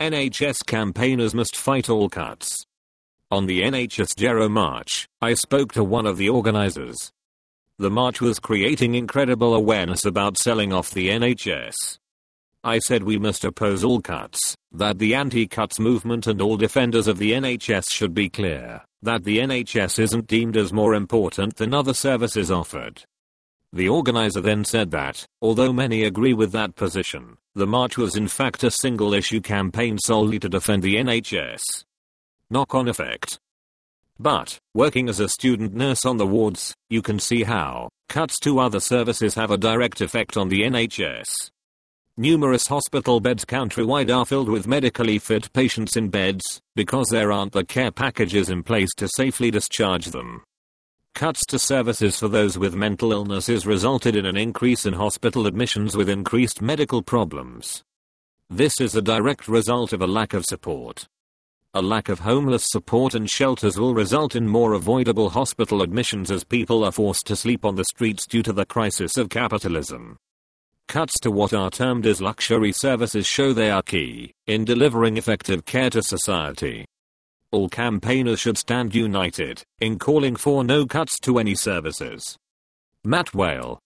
NHS campaigners must fight all cuts. On the NHS Gero March, I spoke to one of the organisers. The march was creating incredible awareness about selling off the NHS. I said we must oppose all cuts, that the anti-cuts movement and all defenders of the NHS should be clear, that the NHS isn't deemed as more important than other services offered. The organizer then said that, although many agree with that position, the march was in fact a single-issue campaign solely to defend the NHS. Knock-on effect. But, working as a student nurse on the wards, you can see how cuts to other services have a direct effect on the NHS. Numerous hospital beds countrywide are filled with medically fit patients in beds, because there aren't the care packages in place to safely discharge them. Cuts to services for those with mental illnesses resulted in an increase in hospital admissions with increased medical problems. This is a direct result of a lack of support. A lack of homeless support and shelters will result in more avoidable hospital admissions as people are forced to sleep on the streets due to the crisis of capitalism. Cuts to what are termed as luxury services show they are key in delivering effective care to society. All campaigners should stand united in calling for no cuts to any services. Matt Whale,